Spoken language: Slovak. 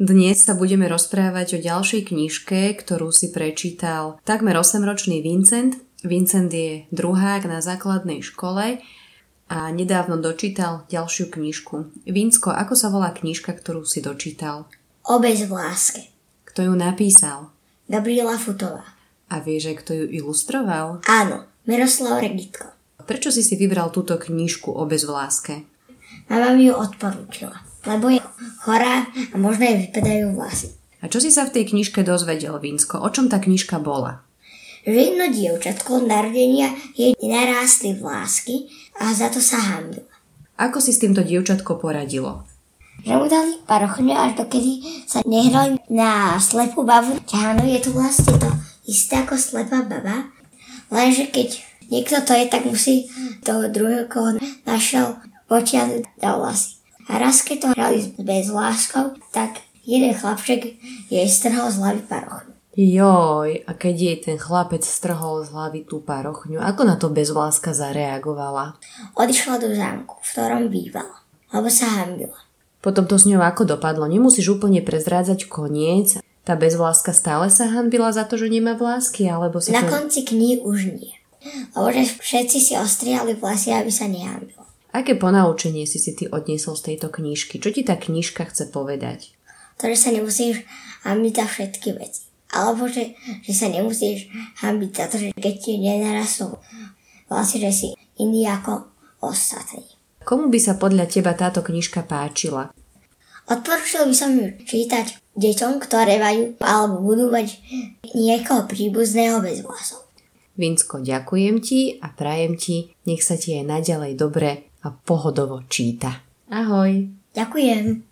Dnes sa budeme rozprávať o ďalšej knižke, ktorú si prečítal takmer 8-ročný Vincent. Vincent je druhák na základnej škole a nedávno dočítal ďalšiu knižku. Vincko, ako sa volá knižka, ktorú si dočítal? Obec v láske. Kto ju napísal? Gabriela Futová. A vieš, že kto ju ilustroval? Áno, Miroslav Regitko. Prečo si vybral túto knižku Obec v láske? Mama mi ju odporúčila, lebo je chorá a možno jej vypadajú vlasy. A čo si sa v tej knižke dozvedel, Vinsko? O čom tá knižka bola? Že jedno dievčatko od narodenia jej narástli vlásky a za to sa hanbila. Ako si s týmto dievčatko poradilo? Že mu dali parochňu, až dokedy sa nehrali na slepú babu. Áno, je to vlastne to isté ako slepá baba, lenže keď niekto to je, tak musí toho druhého, koho našiel, potiahnuť na vlasy. A raz, keď to hrali bez vláskov, tak jeden chlapček jej strhol z hlavy parochňu. Joj, a keď jej ten chlapec strhol z hlavy tú parochňu, ako na to bezvláska zareagovala? Odišla do zámku, v ktorom bývala, lebo sa hanbila. Potom to s ňou ako dopadlo? Nemusíš úplne prezrádzať koniec. Tá bezvláska stále sa hanbila za to, že nemá vlásky, alebo si Na konci kníh už nie. Lebo že všetci si ostrihali vlasy, aby sa nehanbila. Aké ponaučenie si ty odniesol z tejto knižky? Čo ti tá knižka chce povedať? To, že sa nemusíš hanbiť za všetky veci. Alebo že sa nemusíš hanbiť za to, že keď ti nenarastú vlasy, že si iný ako ostatní. Komu by sa podľa teba táto knižka páčila? Odporúčil by som ju čítať deťom, ktoré majú alebo budú mať niekoho príbuzného bez vlasov. Vincko, ďakujem ti a prajem ti, nech sa ti aj naďalej dobre a pohodovo číta. Ahoj! Ďakujem.